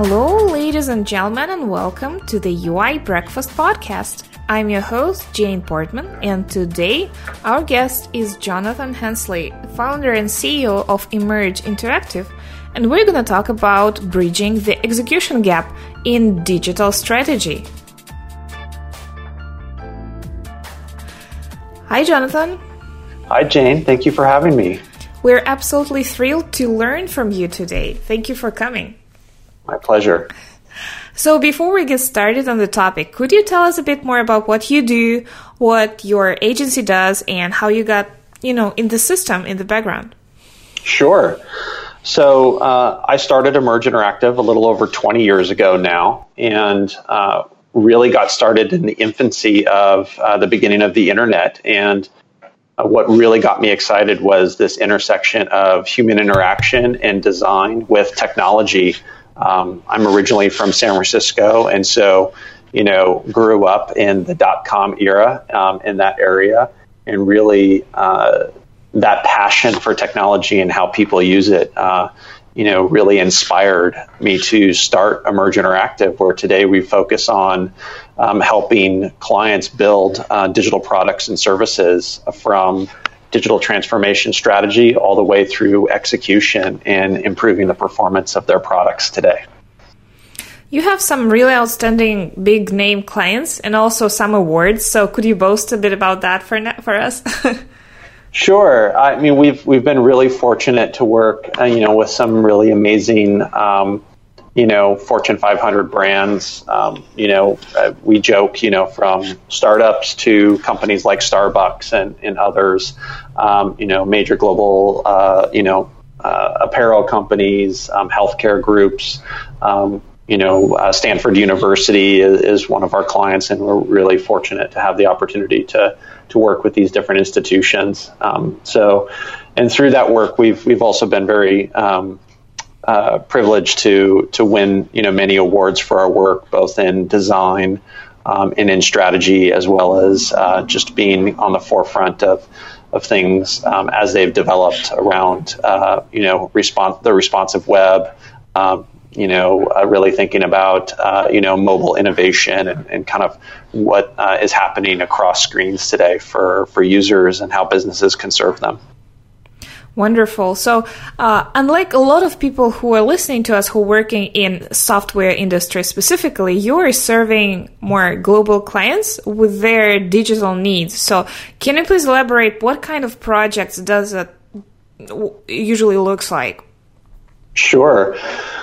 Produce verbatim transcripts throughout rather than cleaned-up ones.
Hello, ladies and gentlemen, and welcome to the U I Breakfast Podcast. I'm your host, Jane Portman, and today our guest is Jonathan Hensley, founder and C E O of Emerge Interactive, and we're going to talk about bridging the execution gap in digital strategy. Hi, Jonathan. Hi, Jane. Thank you for having me. We're absolutely thrilled to learn from you today. Thank you for coming. My pleasure. So before we get started on the topic, could you tell us a bit more about what you do, what your agency does, and how you got, you know, in the system in the background? Sure. So uh, I started Emerge Interactive a little over twenty years ago now, and uh, really got started in the infancy of uh, the beginning of the internet. And uh, what really got me excited was this intersection of human interaction and design with technology. Um, I'm originally from San Francisco, and so, you know, grew up in the dot-com era um, in that area, and really uh, that passion for technology and how people use it, uh, you know, really inspired me to start Emerge Interactive, where today we focus on um, helping clients build uh, digital products and services from digital transformation strategy all the way through execution and improving the performance of their products today. You have some really outstanding big name clients and also some awards. So could you boast a bit about that for for us? Sure. I mean, we've we've been really fortunate to work, uh, you know, with some really amazing, um, you know, Fortune five hundred brands. Um, you know, uh, we joke, you know, from startups to companies like Starbucks and, and others, um, you know, major global, uh, you know, uh, apparel companies, um, healthcare groups. Um, you know, uh, Stanford University is, is one of our clients, and we're really fortunate to have the opportunity to to work with these different institutions. Um, so, and through that work, we've we've also been very um, Uh, privileged to to win, you know, many awards for our work, both in design um, and in strategy, as well as uh, just being on the forefront of of things um, as they've developed around, uh, you know, response the responsive web. Um, you know, uh, really thinking about uh, you know mobile innovation and, and kind of what uh, is happening across screens today for for users and how businesses can serve them. Wonderful. So, uh, unlike a lot of people who are listening to us who are working in software industry specifically, you are serving more global clients with their digital needs. So, can you please elaborate what kind of projects does it usually looks like? Sure.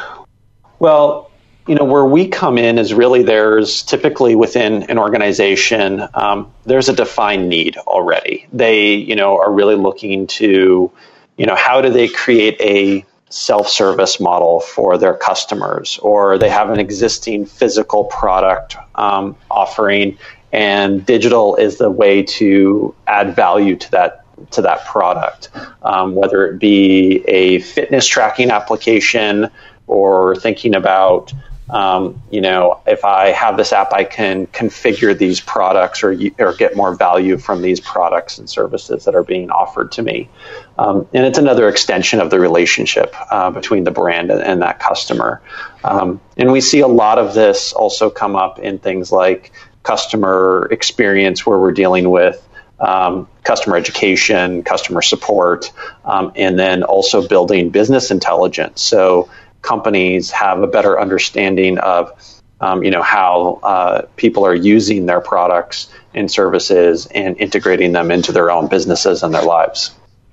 Well, you know, where we come in is really there's typically within an organization, um, there's a defined need already. They, you know, are really looking to You know, how do they create a self-service model for their customers, or they have an existing physical product um, offering, and digital is the way to add value to that to that product, um, whether it be a fitness tracking application or thinking about, um, you know, if I have this app, I can configure these products or or get more value from these products and services that are being offered to me. Um, and it's another extension of the relationship uh, between the brand and, and that customer. Um, and we see a lot of this also come up in things like customer experience, where we're dealing with um, customer education, customer support, um, and then also building business intelligence. So companies have a better understanding of, um, you know, how uh, people are using their products and services and integrating them into their own businesses and their lives.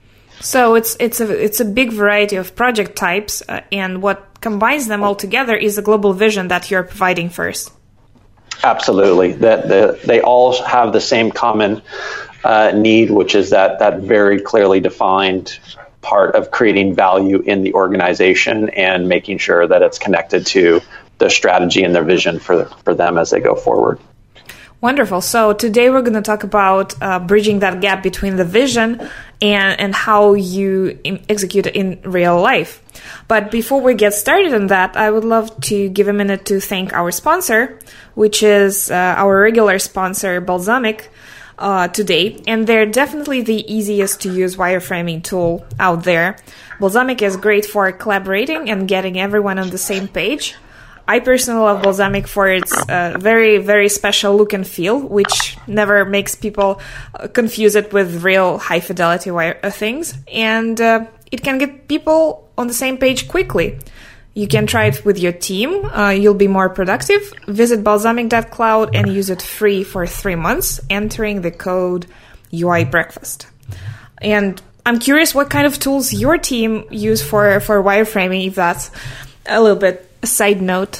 So it's it's a it's a big variety of project types, uh, and what combines them all together is a global vision that you're providing first. Absolutely, that the, they all have the same common uh, need, which is that that very clearly defined part of creating value in the organization and making sure that it's connected to the strategy and their vision for for them as they go forward. Wonderful. So today we're going to talk about uh, bridging that gap between the vision and, and how you in, execute it in real life. But before we get started on that, I would love to give a minute to thank our sponsor, which is uh, our regular sponsor, Balsamiq, uh, today. And they're definitely the easiest to use wireframing tool out there. Balsamiq is great for collaborating and getting everyone on the same page. I personally love Balsamiq for its uh, very, very special look and feel, which never makes people uh, confuse it with real high-fidelity wire uh, things. And uh, it can get people on the same page quickly. You can try it with your team. Uh, you'll be more productive. Visit balsamiq dot cloud and use it free for three months, entering the code U I Breakfast. And I'm curious what kind of tools your team use for, for wireframing, if that's a little bit a side note.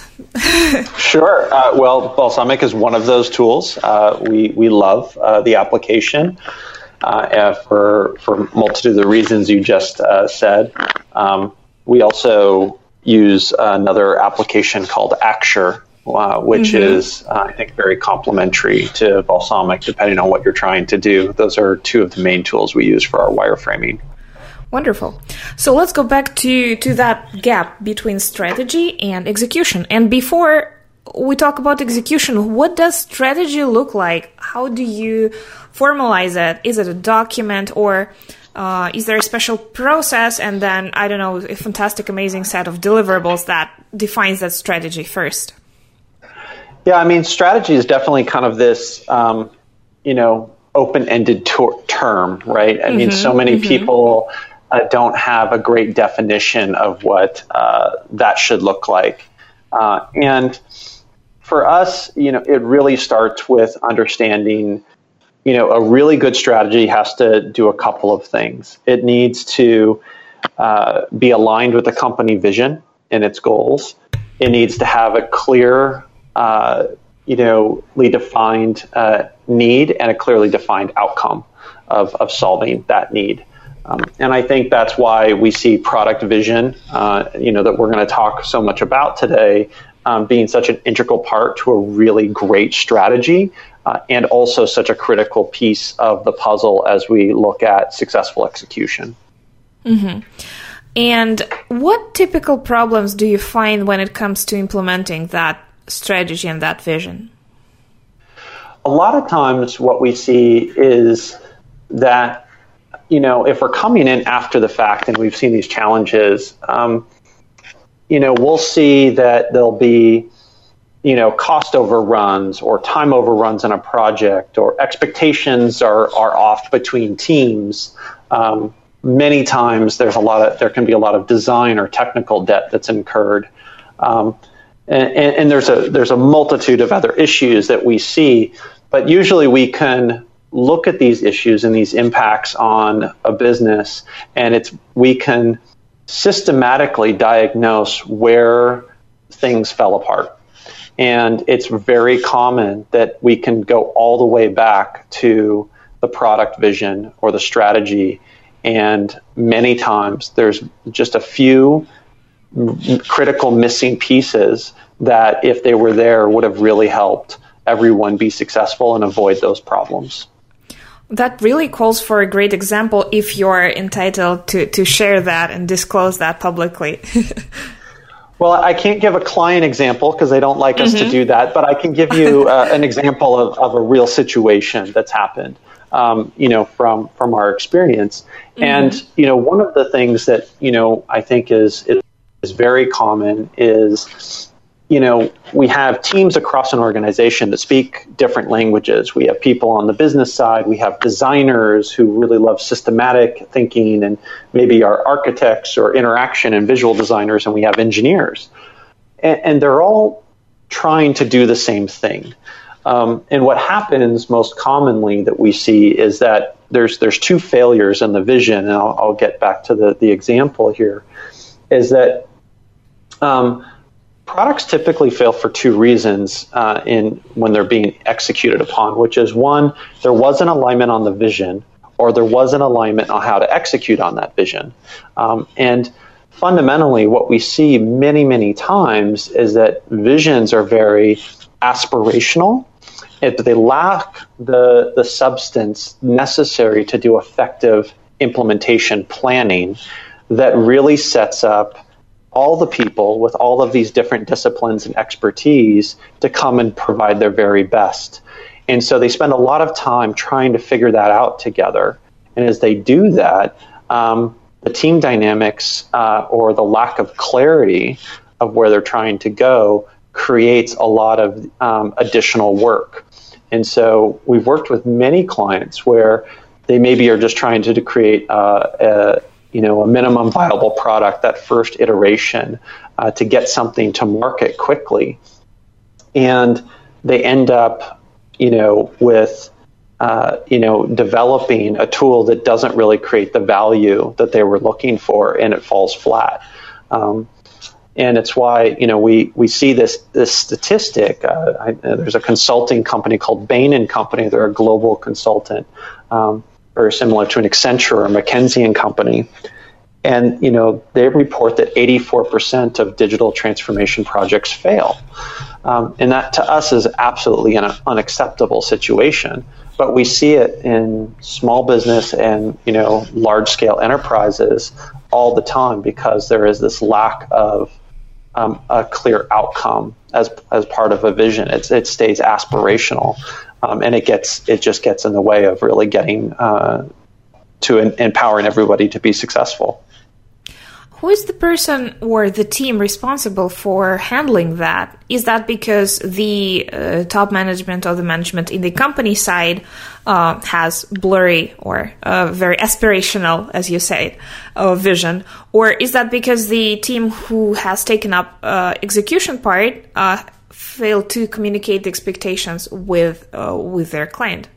Sure. Uh, well, Balsamiq is one of those tools. Uh, we, we love uh, the application uh, for, for multitude of the reasons you just uh, said. Um, we also use another application called Axure, uh, which mm-hmm. is, uh, I think, very complementary to Balsamiq, depending on what you're trying to do. Those are two of the main tools we use for our wireframing. Wonderful. So let's go back to, to that gap between strategy and execution. And before we talk about execution, what does strategy look like? How do you formalize it? Is it a document, or Uh, is there a special process, and then, I don't know, a fantastic, amazing set of deliverables that defines that strategy first? Yeah, I mean, strategy is definitely kind of this, um, you know, open-ended tor- term, right? I mm-hmm, mean, so many mm-hmm. people uh, don't have a great definition of what uh, that should look like. Uh, and for us, you know, it really starts with understanding, you know, a really good strategy has to do a couple of things. It needs to uh, be aligned with the company vision and its goals. It needs to have a clear, uh, you know, defined uh, need and a clearly defined outcome of, of solving that need. Um, and I think that's why we see product vision, uh, you know, that we're going to talk so much about today, um, being such an integral part to a really great strategy. Uh, and also such a critical piece of the puzzle as we look at successful execution. Mm-hmm. And what typical problems do you find when it comes to implementing that strategy and that vision? A lot of times what we see is that, you know, if we're coming in after the fact and we've seen these challenges, um, you know, we'll see that there'll be, you know, cost overruns or time overruns in a project, or expectations are, are off between teams. Um, many times there's a lot of, there can be a lot of design or technical debt that's incurred. Um, and, and, and there's a, there's a multitude of other issues that we see, but usually we can look at these issues and these impacts on a business, and it's, we can systematically diagnose where things fell apart. And it's very common that we can go all the way back to the product vision or the strategy. And many times there's just a few m- critical missing pieces that, if they were there, would have really helped everyone be successful and avoid those problems. That really calls for a great example, if you're entitled to, to share that and disclose that publicly. Well, I can't give a client example because they don't like us mm-hmm. to do that, but I can give you uh, an example of, of a real situation that's happened, um, you know, from, from our experience. Mm-hmm. And, you know, one of the things that, you know, I think is, is very common is, you know, we have teams across an organization that speak different languages. We have people on the business side. We have designers who really love systematic thinking, and maybe are architects or interaction and visual designers, and we have engineers. And, and they're all trying to do the same thing. Um, and what happens most commonly that we see is that there's there's two failures in the vision, and I'll, I'll get back to the, the example here, is that um, products typically fail for two reasons uh, in when they're being executed upon, which is, one, there was an alignment on the vision, or there was an alignment on how to execute on that vision. Um, and fundamentally, what we see many, many times is that visions are very aspirational, but they lack the, the substance necessary to do effective implementation planning that really sets up all the people with all of these different disciplines and expertise to come and provide their very best. And so they spend a lot of time trying to figure that out together. And as they do that, um, the team dynamics uh, or the lack of clarity of where they're trying to go creates a lot of um, additional work. And so we've worked with many clients where they maybe are just trying to, to create uh, a, you know, a minimum viable product, that first iteration, uh, to get something to market quickly. And they end up, you know, with, uh, you know, developing a tool that doesn't really create the value that they were looking for, and it falls flat. Um, And it's why, you know, we, we see this this statistic. Uh, I, there's a consulting company called Bain and Company. They're a global consultant, um, very similar to an Accenture or McKinsey and Company. And, you know, they report that eighty-four percent of digital transformation projects fail. Um, and that to us is absolutely an unacceptable situation. But we see it in small business and, you know, large scale enterprises all the time, because there is this lack of Um, a clear outcome as as part of a vision. It's, it stays aspirational, um, and it gets it just gets in the way of really getting uh, to en- empowering everybody to be successful. Who is the person or the team responsible for handling that? Is that because the uh, top management or the management in the company side uh, has blurry or uh, very aspirational, as you say, uh, vision? Or is that because the team who has taken up uh, execution part uh, failed to communicate the expectations with uh, with their client?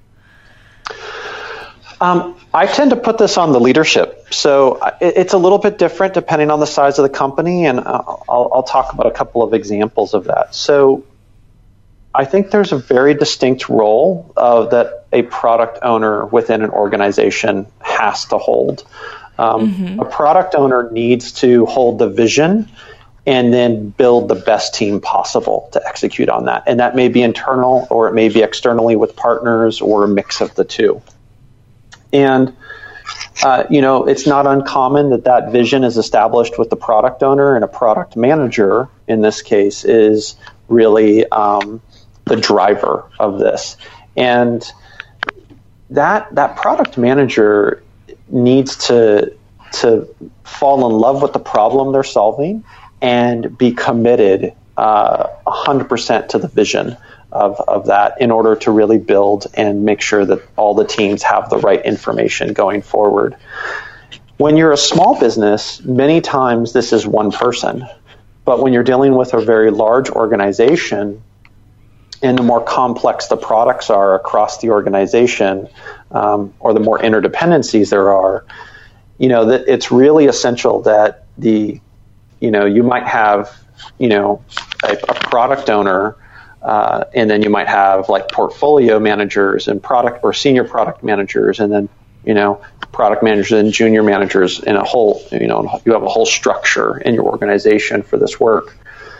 Um, I tend to put this on the leadership. So it, it's a little bit different depending on the size of the company, and I'll, I'll talk about a couple of examples of that. So I think there's a very distinct role uh, that a product owner within an organization has to hold. Um, mm-hmm. A product owner needs to hold the vision and then build the best team possible to execute on that. And that may be internal, or it may be externally with partners, or a mix of the two. And, uh, you know, it's not uncommon that that vision is established with the product owner, and a product manager, in this case, is really um, the driver of this. And that that product manager needs to to fall in love with the problem they're solving and be committed uh, one hundred percent to the vision of, of that, in order to really build and make sure that all the teams have the right information going forward. When you're a small business, many times this is one person. But when you're dealing with a very large organization, and the more complex the products are across the organization, um, or the more interdependencies there are, you know, that it's really essential that the, you know, you might have, you know, a, a product owner, Uh, and then you might have like portfolio managers and product or senior product managers, and then, you know, product managers and junior managers in a whole, you know, you have a whole structure in your organization for this work.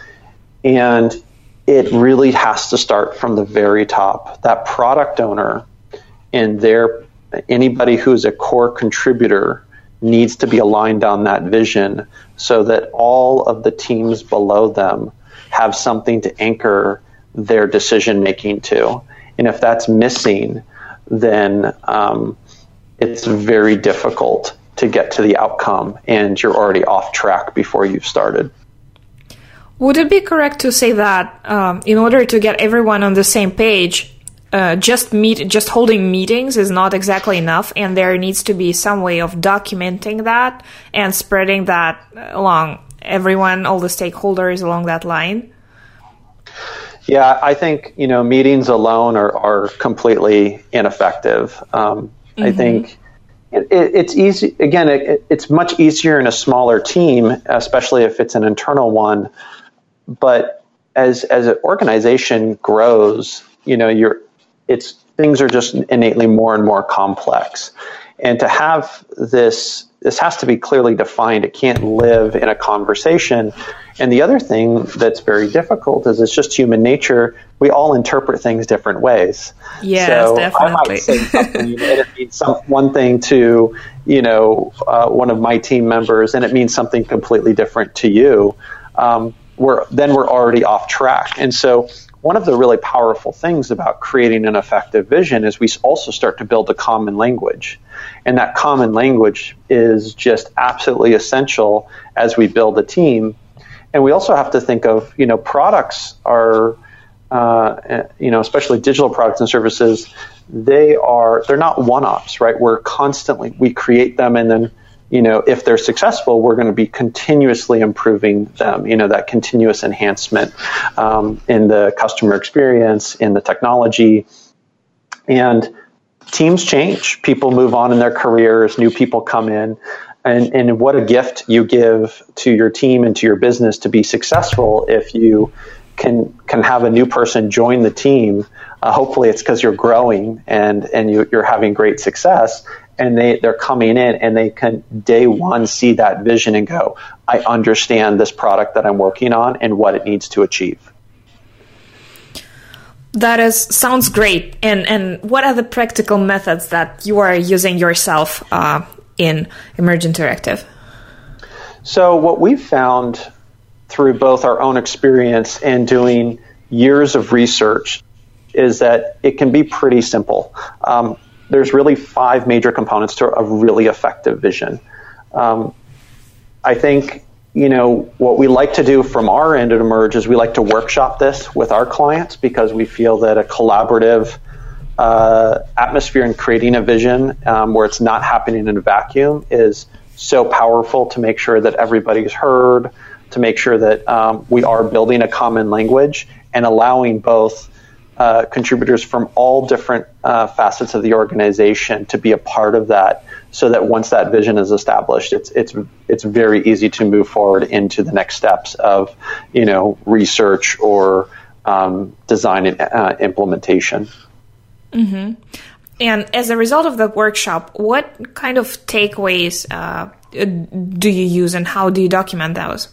And it really has to start from the very top. That product owner and their, anybody who's a core contributor needs to be aligned on that vision, so that all of the teams below them have something to anchor their decision making to. And if that's missing, then um, it's very difficult to get to the outcome, and you're already off track before you've started. Would it be correct to say that um, in order to get everyone on the same page, uh, just meet, just holding meetings is not exactly enough, and there needs to be some way of documenting that and spreading that along everyone, all the stakeholders along that line? Yeah, I think, you know, meetings alone are, are completely ineffective. Um, mm-hmm. I think it, it, it's easy. Again, it, it's much easier in a smaller team, especially if it's an internal one. But as as an organization grows, you know, you're it's things are just innately more and more complex. And to have this, this has to be clearly defined. It can't live in a conversation. And the other thing that's very difficult is it's just human nature. We all interpret things different ways. Yes, so definitely. I might say something, and it means some, one thing to, you know, uh, one of my team members, and it means something completely different to you. Um, we're, then we're already off track. And so one of the really powerful things about creating an effective vision is we also start to build a common language. And that common language is just absolutely essential as we build a team. And we also have to think of, you know, products are, uh, you know, especially digital products and services, they are, they're not one-offs, right? We're constantly, we create them, and then, you know, if they're successful, we're going to be continuously improving them, you know, that continuous enhancement um, in the customer experience, in the technology. And teams change. People move on in their careers. New people come in. And, and what a gift you give to your team and to your business to be successful if you can can have a new person join the team. Uh, hopefully it's because you're growing and, and you, you're having great success. And they, they're coming in and they can day one see that vision and go, I understand this product that I'm working on and what it needs to achieve. That is sounds great. And and what are the practical methods that you are using yourself uh, in Emerge Interactive? So what we've found through both our own experience and doing years of research is that it can be pretty simple. Um, there's really five major components to a really effective vision. Um, I think, you know, what we like to do from our end at Emerge is we like to workshop this with our clients because we feel that a collaborative uh, atmosphere in creating a vision um, where it's not happening in a vacuum is so powerful to make sure that everybody's heard, to make sure that um, we are building a common language and allowing both uh, contributors from all different uh, facets of the organization to be a part of that, so that once that vision is established, it's it's it's very easy to move forward into the next steps of, you know, research or um, design and uh, implementation. Mm-hmm. And as a result of the workshop, what kind of takeaways uh, do you use and how do you document those?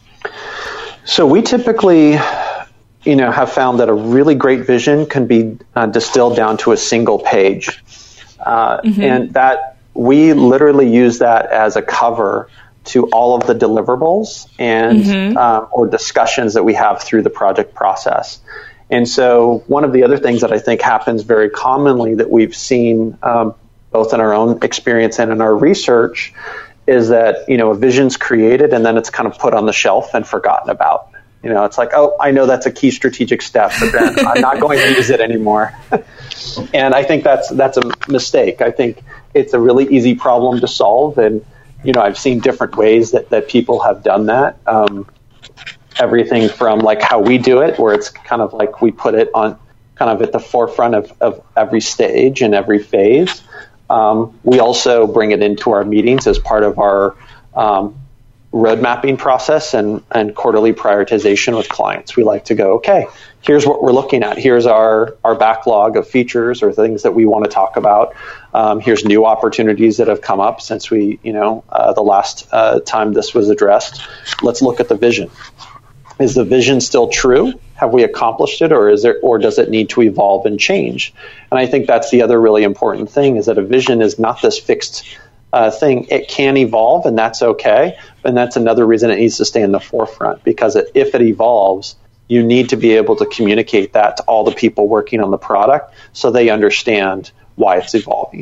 So we typically, you know, have found that a really great vision can be uh, distilled down to a single page. Uh, mm-hmm. And that we literally use that as a cover to all of the deliverables and mm-hmm. uh, or discussions that we have through the project process. And so one of the other things that I think happens very commonly that we've seen um, both in our own experience and in our research is that, you know, a vision's created and then it's kind of put on the shelf and forgotten about. You know, it's like, oh, I know that's a key strategic step, but then I'm not going to use it anymore. And I think that's that's a mistake. I think it's a really easy problem to solve. And, you know, I've seen different ways that, that people have done that. Um, everything from like how we do it, where it's kind of like we put it on kind of at the forefront of, of every stage and every phase. Um, we also bring it into our meetings as part of our um, road mapping process and, and quarterly prioritization with clients. We like to go, okay, here's what we're looking at. Here's our, our backlog of features or things that we want to talk about. Um, here's new opportunities that have come up since we, you know, uh, the last uh, time this was addressed. Let's look at the vision. Is the vision still true? Have we accomplished it, or is there, or does it need to evolve and change? And I think that's the other really important thing, is that a vision is not this fixed uh, thing. It can evolve, and that's okay. And that's another reason it needs to stay in the forefront, because it, if it evolves, you need to be able to communicate that to all the people working on the product so they understand why it's evolving.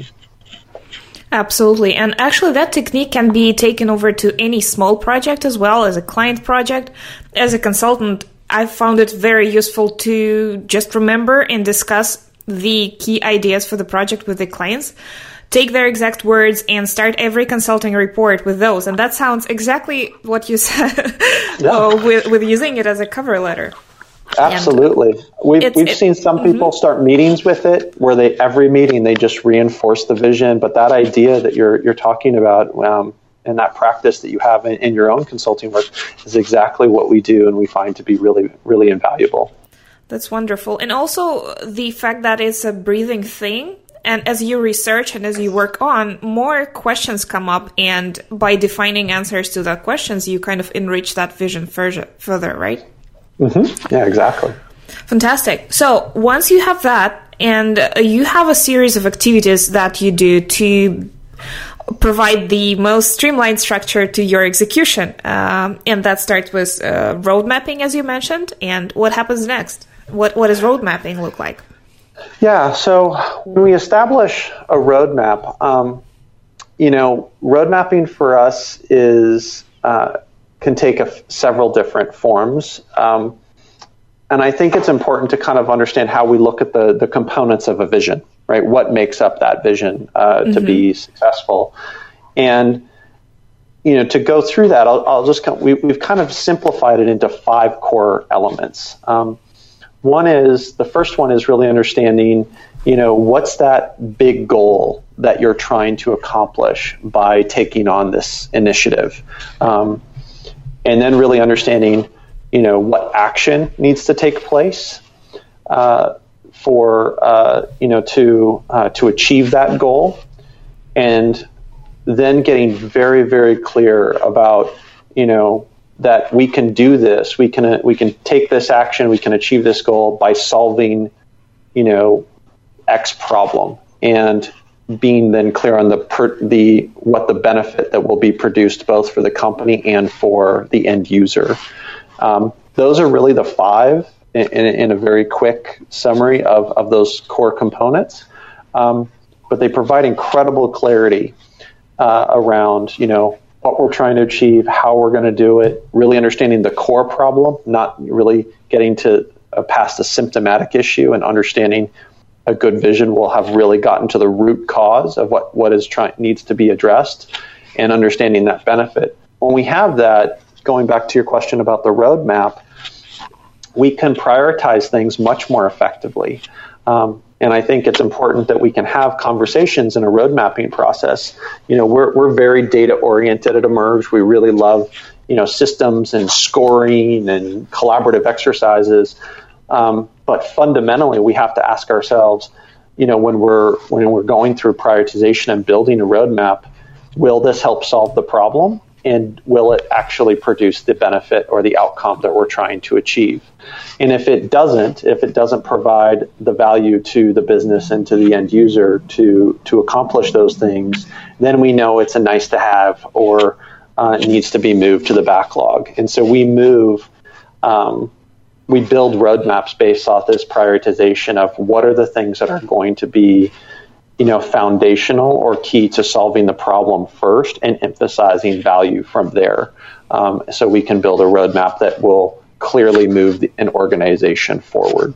Absolutely. And actually that technique can be taken over to any small project as well as a client project. As a consultant, I've found it very useful to just remember and discuss the key ideas for the project with the clients, take their exact words, and start every consulting report with those. And that sounds exactly what you said yeah. uh, with, with using it as a cover letter. Absolutely. And we've we've it, seen some people mm-hmm. start meetings with it where they every meeting they just reinforce the vision. But that idea that you're you're talking about um, and that practice that you have in, in your own consulting work is exactly what we do, and we find to be really, really invaluable. That's wonderful. And also the fact that it's a breathing thing. And as you research and as you work on, more questions come up. And by defining answers to that questions, you kind of enrich that vision further, further right? Mm-hmm. Yeah, exactly. Fantastic. So once you have that, and uh, you have a series of activities that you do to provide the most streamlined structure to your execution, um, and that starts with uh, road mapping, as you mentioned. And what happens next? What what does road mapping look like? Yeah. So when we establish a roadmap, um, you know, road mapping for us is. Uh, can take a, several different forms. Um, and I think it's important to kind of understand how we look at the, the components of a vision, right? What makes up that vision uh, mm-hmm. to be successful? And, you know, to go through that, I'll, I'll just, we, we've kind of simplified it into five core elements. Um, one is, the first one is really understanding, you know, what's that big goal that you're trying to accomplish by taking on this initiative? Um, and then really understanding, you know, what action needs to take place uh, for, uh, you know, to uh, to achieve that goal. And then getting very, very clear about, you know, that we can do this, we can uh, we can take this action, we can achieve this goal by solving, you know, X problem, and being then clear on the per, the what the benefit that will be produced both for the company and for the end user. Um, those are really the five in, in, in a very quick summary of, of those core components, um, but they provide incredible clarity uh, around, you know, what we're trying to achieve, how we're going to do it, really understanding the core problem, not really getting to uh, past the symptomatic issue, and understanding a good vision will have really gotten to the root cause of what, what is trying needs to be addressed, and understanding that benefit. When we have that, going back to your question about the roadmap, we can prioritize things much more effectively. Um, and I think it's important that we can have conversations in a road mapping process. You know, we're we're very data oriented at Emerge. We really love, you know, systems and scoring and collaborative exercises. Um, but fundamentally, we have to ask ourselves, you know, when we're when we're going through prioritization and building a roadmap, will this help solve the problem? And will it actually produce the benefit or the outcome that we're trying to achieve? And if it doesn't, if it doesn't provide the value to the business and to the end user to to accomplish those things, then we know it's a nice to have, or uh, needs to be moved to the backlog. And so we move, um, we build roadmaps based off this prioritization of what are the things that are going to be, you know, foundational or key to solving the problem first, and emphasizing value from there. Um, so we can build a roadmap that will clearly move the, an organization forward.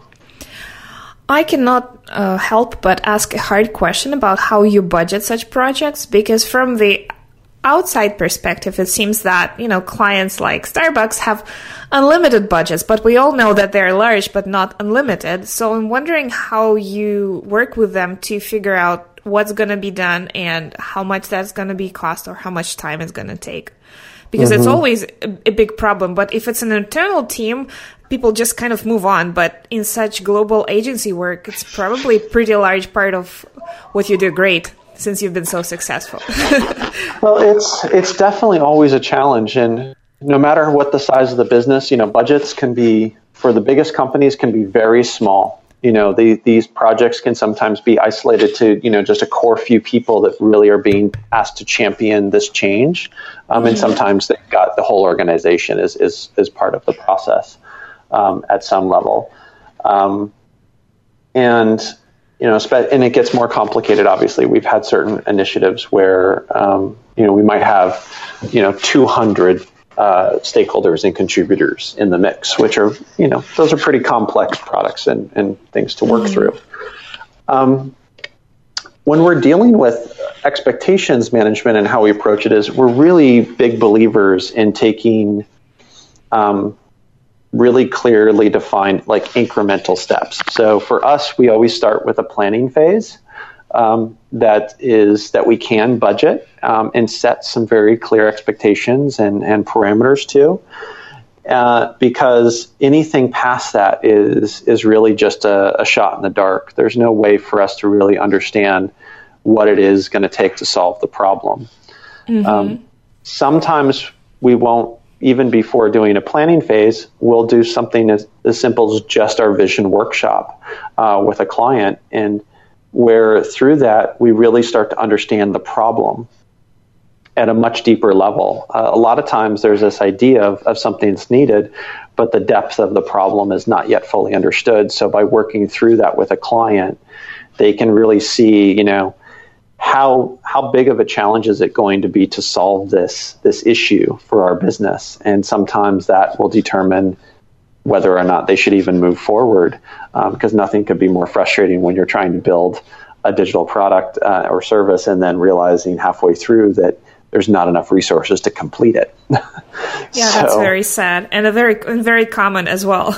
I cannot uh, help but ask a hard question about how you budget such projects, because from the outside perspective, it seems that, you know, clients like Starbucks have unlimited budgets, but we all know that they're large but not unlimited. So I'm wondering how you work with them to figure out what's going to be done and how much that's going to be cost, or how much time it's going to take. Because mm-hmm. it's always a, a big problem. But if it's an internal team, people just kind of move on. But in such global agency work, it's probably a pretty large part of what you do great, since you've been so successful. Well, it's it's definitely always a challenge, and no matter what the size of the business, you know, budgets can be, for the biggest companies, can be very small. You know, the, these projects can sometimes be isolated to, you know, just a core few people that really are being asked to champion this change, um, mm-hmm. and sometimes they've got the whole organization is is is part of the process um, at some level, um, and. You know, and it gets more complicated. Obviously, we've had certain initiatives where, um, you know, we might have, you know, two hundred uh, stakeholders and contributors in the mix, which are, you know, those are pretty complex products and, and things to work mm-hmm. through. Um, when we're dealing with expectations management and how we approach it is, we're really big believers in taking um, really clearly defined, like, incremental steps. So for us, we always start with a planning phase um, that is that we can budget um, and set some very clear expectations and, and parameters to, uh, because anything past that is is really just a, a shot in the dark. There's no way for us to really understand what it is going to take to solve the problem. Mm-hmm. Um, sometimes we won't. Even before doing a planning phase, we'll do something as, as simple as just our vision workshop uh, with a client, and where through that we really start to understand the problem at a much deeper level. Uh, a lot of times there's this idea of, of something that's needed, but the depth of the problem is not yet fully understood. So by working through that with a client, they can really see, you know, how how big of a challenge is it going to be to solve this this issue for our business? And sometimes that will determine whether or not they should even move forward, because um, nothing could be more frustrating when you're trying to build a digital product uh, or service and then realizing halfway through that there's not enough resources to complete it. Yeah, so, that's very sad and a very and very common as well.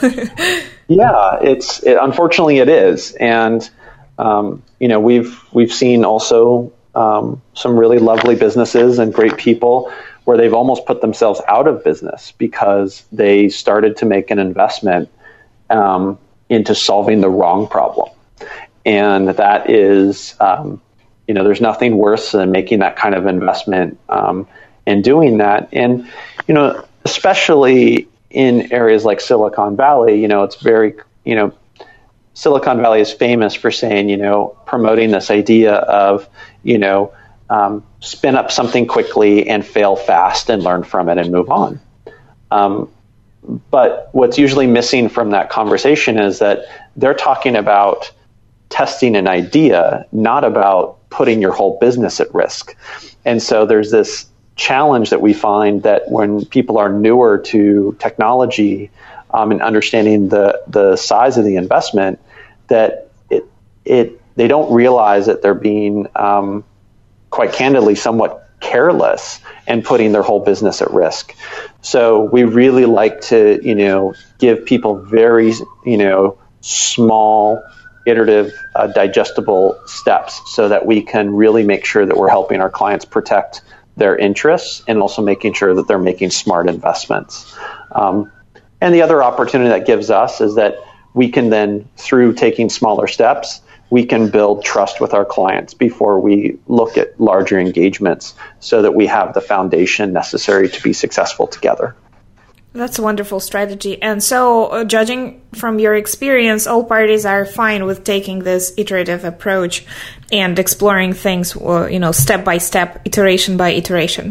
Yeah, it's it, unfortunately it is, and um, you know we've we've seen also um, some really lovely businesses and great people where they've almost put themselves out of business because they started to make an investment um, into solving the wrong problem, and that is. Um, You know, there's nothing worse than making that kind of investment um, and doing that. And, you know, especially in areas like Silicon Valley, you know, it's very, you know, Silicon Valley is famous for saying, you know, promoting this idea of, you know, um, spin up something quickly and fail fast and learn from it and move on. Um, but what's usually missing from that conversation is that they're talking about testing an idea, not about putting your whole business at risk. And so there's this challenge that we find that when people are newer to technology um, and understanding the, the size of the investment, that it it they don't realize that they're being um, quite candidly somewhat careless and putting their whole business at risk. So we really like to, you know, give people very, you know, small iterative, uh, digestible steps so that we can really make sure that we're helping our clients protect their interests and also making sure that they're making smart investments. Um, and the other opportunity that gives us is that we can then, through taking smaller steps, we can build trust with our clients before we look at larger engagements so that we have the foundation necessary to be successful together. That's a wonderful strategy. And so, uh, judging from your experience, all parties are fine with taking this iterative approach and exploring things, uh, you know, step by step, iteration by iteration.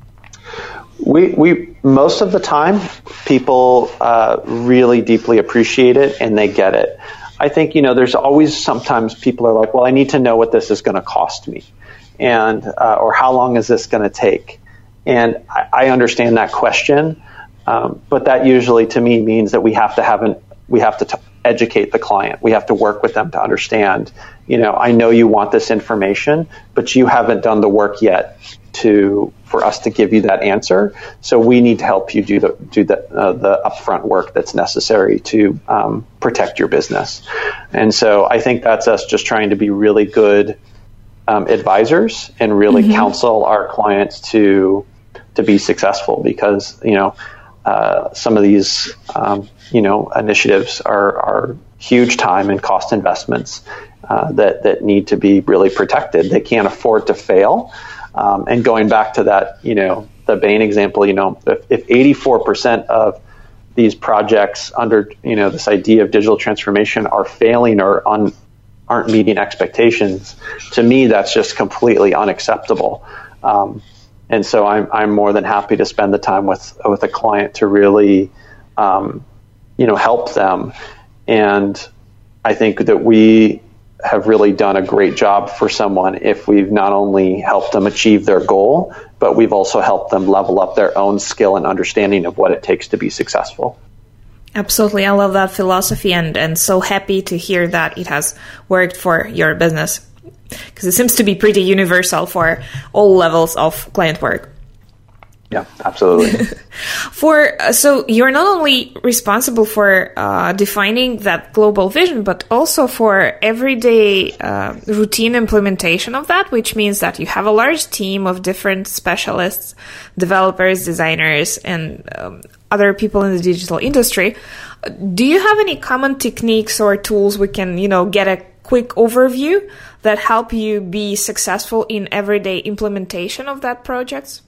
We, we most of the time, people uh, really deeply appreciate it and they get it. I think, you know, there's always sometimes people are like, well, I need to know what this is going to cost me, and uh, or how long is this going to take? And I, I understand that question. Um, but that usually, to me, means that we have to have an, we have to t- educate the client. We have to work with them to understand. You know, I know you want this information, but you haven't done the work yet to for us to give you that answer. So we need to help you do the do the uh, the upfront work that's necessary to um, protect your business. And so I think that's us just trying to be really good um, advisors and really mm-hmm. counsel our clients to to be successful, because you know. Uh, some of these, um, you know, initiatives are, are huge time and cost investments uh, that that need to be really protected. They can't afford to fail. Um, and going back to that, you know, the Bain example, you know, if, if eighty-four percent of these projects under, you know, this idea of digital transformation are failing or un, aren't meeting expectations, to me, that's just completely unacceptable. Um, And so I'm I'm more than happy to spend the time with with a client to really, um, you know, help them. And I think that we have really done a great job for someone if we've not only helped them achieve their goal, but we've also helped them level up their own skill and understanding of what it takes to be successful. Absolutely. I love that philosophy, and, and so happy to hear that it has worked for your business, because it seems to be pretty universal for all levels of client work. Yeah, absolutely. For uh, so you're not only responsible for uh, defining that global vision, but also for everyday uh, routine implementation of that, which means that you have a large team of different specialists, developers, designers, and um, other people in the digital industry. Do you have any common techniques or tools we can, you know, get a quick overview that help you be successful in everyday implementation of that project?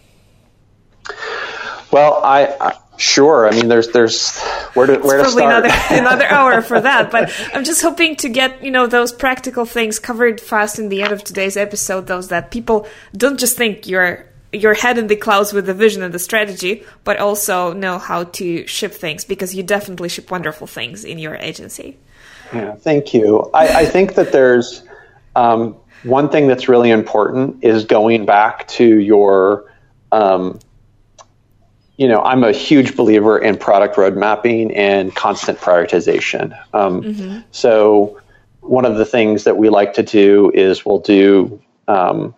Well, I, I sure. I mean, there's there's where to where it's to start. Probably another another hour for that, but I'm just hoping to get, you know, those practical things covered fast in the end of today's episode. Those that people don't just think you're your head in the clouds with the vision and the strategy, but also know how to ship things, because you definitely ship wonderful things in your agency. Yeah, thank you. I, I think that there's um, one thing that's really important is going back to your, um, you know, I'm a huge believer in product road mapping and constant prioritization. Um, mm-hmm. So one of the things that we like to do is we'll do, um,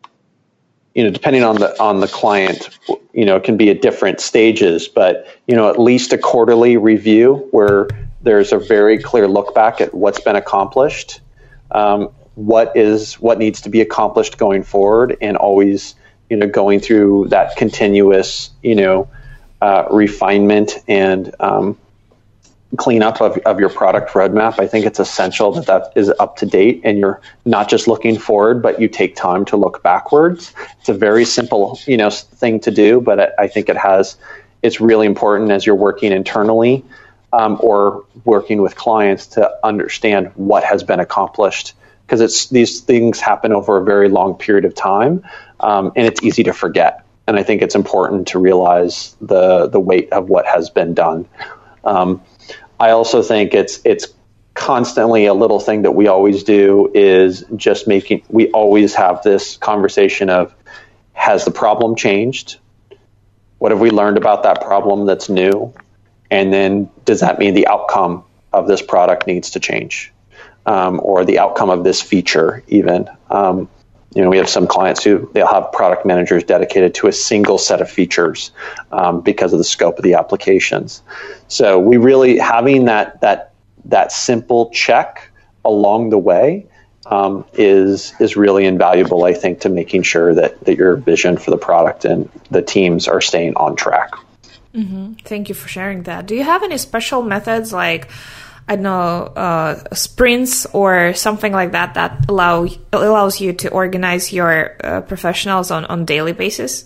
you know, depending on the on the client, you know, it can be at different stages, but, you know, at least a quarterly review where there's a very clear look back at what's been accomplished, um, what is what needs to be accomplished going forward, and always, you know, going through that continuous, you know, uh, refinement and um, cleanup of, of your product roadmap. I think it's essential that that is up to date and you're not just looking forward, but you take time to look backwards. It's a very simple, you know, thing to do, but I, I think it has, it's really important as you're working internally um, or working with clients to understand what has been accomplished, because it's these things happen over a very long period of time, um, and it's easy to forget. And I think it's important to realize the the weight of what has been done. Um, I also think it's it's constantly a little thing that we always do is just making, we always have this conversation of, has the problem changed? What have we learned about that problem that's new? And then does that mean the outcome of this product needs to change? Um, or the outcome of this feature even? Um, you know, we have some clients who they'll have product managers dedicated to a single set of features um, because of the scope of the applications. So we really, having that that that simple check along the way um, is is really invaluable, I think, to making sure that, that your vision for the product and the teams are staying on track. Mm-hmm. Thank you for sharing that. Do you have any special methods like, I don't know, uh, sprints or something like that that allow allows you to organize your uh, professionals on on daily basis?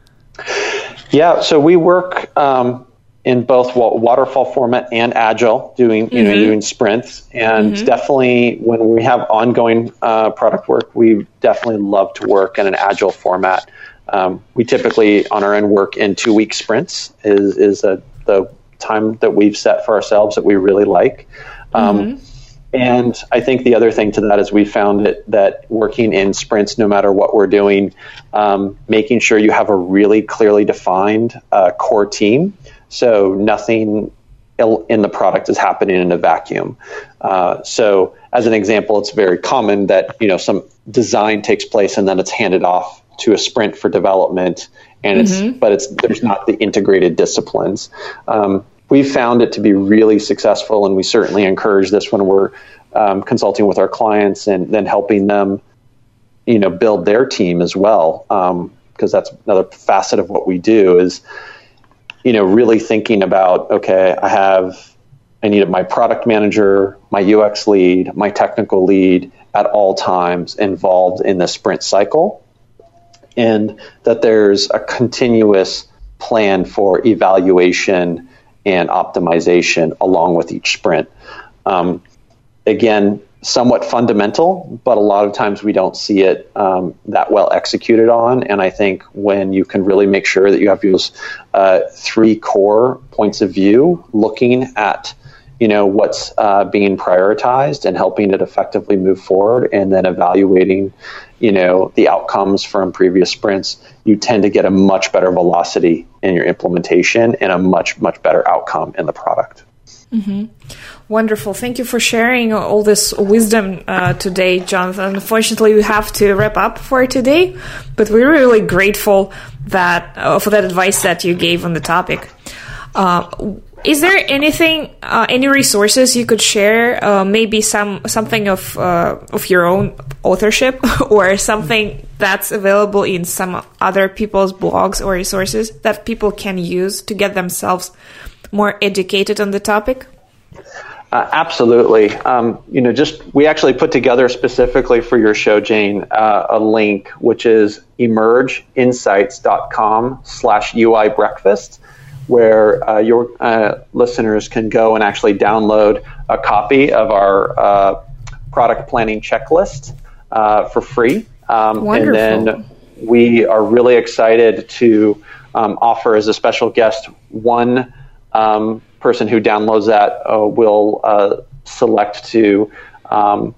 Yeah, so we work um, in both waterfall format and agile, doing you mm-hmm. know doing sprints, and mm-hmm. definitely when we have ongoing uh, product work, we definitely love to work in an agile format. Um, we typically on our end work in two week sprints is is a, the time that we've set for ourselves that we really like. Um, mm-hmm. And I think the other thing to that is we found it, that working in sprints, no matter what we're doing, um, making sure you have a really clearly defined uh, core team. So nothing in the product is happening in a vacuum. Uh, so as an example, it's very common that, you know, some design takes place and then it's handed off to a sprint for development, and it's mm-hmm. but it's there's not the integrated disciplines. Um, we found it to be really successful, and we certainly encourage this when we're um, consulting with our clients and then helping them, you know, build their team as well. Because um, that's another facet of what we do is, you know, really thinking about, okay, I have, I need my product manager, my U X lead, my technical lead at all times involved in the sprint cycle, and that there's a continuous plan for evaluation and optimization along with each sprint. Um, again, somewhat fundamental, but a lot of times we don't see it um, that well executed on. And I think when you can really make sure that you have those uh, three core points of view, looking at, you know, what's uh, being prioritized and helping it effectively move forward, and then evaluating, you know, the outcomes from previous sprints, you tend to get a much better velocity in your implementation and a much, much better outcome in the product. Mm-hmm. Wonderful. Thank you for sharing all this wisdom uh, today, Jonathan. Unfortunately, we have to wrap up for today, but we're really grateful that uh, for that advice that you gave on the topic. Uh, Is there anything, uh, any resources you could share? Uh, maybe some something of uh, of your own authorship, or something that's available in some other people's blogs or resources that people can use to get themselves more educated on the topic? Uh, absolutely. Um, you know, just we actually put together specifically for your show, Jane, uh, a link which is emergeinsights.com slash UI breakfast. Where uh, your uh, listeners can go and actually download a copy of our uh, product planning checklist uh, for free. Um, and then we are really excited to um, offer as a special guest one um, person who downloads that uh, will uh, select to um,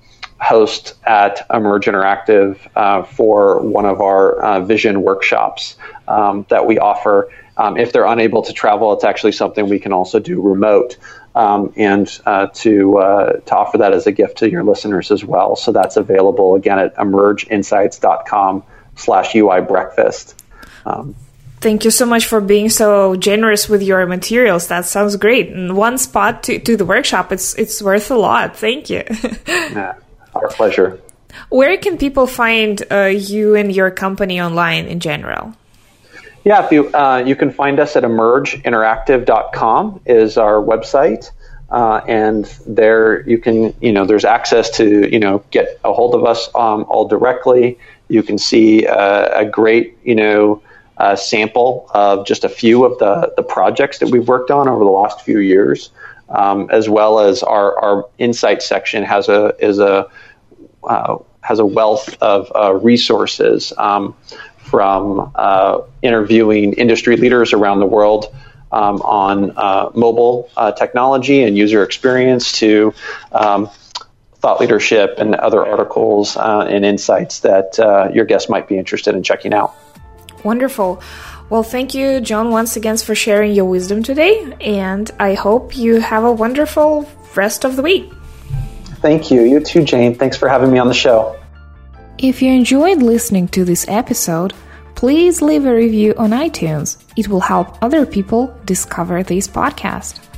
host at Emerge Interactive uh, for one of our uh, vision workshops um, that we offer. Um, if they're unable to travel, it's actually something we can also do remote, um, and uh, to uh, to offer that as a gift to your listeners as well. So that's available again at emergeinsights.com slash UI breakfast. Um, Thank you so much for being so generous with your materials. That sounds great. And one spot to, to the workshop, it's it's worth a lot. Thank you. yeah, our pleasure. Where can people find uh, you and your company online in general? Yeah, if you uh, you can find us at emerge interactive dot com is our website, uh, and there you can you know there's access to you know get a hold of us um, all directly. You can see uh, a great you know uh, sample of just a few of the the projects that we've worked on over the last few years, um, as well as our our insight section has a is a uh, has a wealth of uh, resources. Um, from uh, interviewing industry leaders around the world um, on uh, mobile uh, technology and user experience to um, thought leadership and other articles uh, and insights that uh, your guests might be interested in checking out. Wonderful. Well, thank you, John, once again for sharing your wisdom today, and I hope you have a wonderful rest of the week. Thank you. You too, Jane. Thanks for having me on the show. If you enjoyed listening to this episode, please leave a review on iTunes. It will help other people discover this podcast.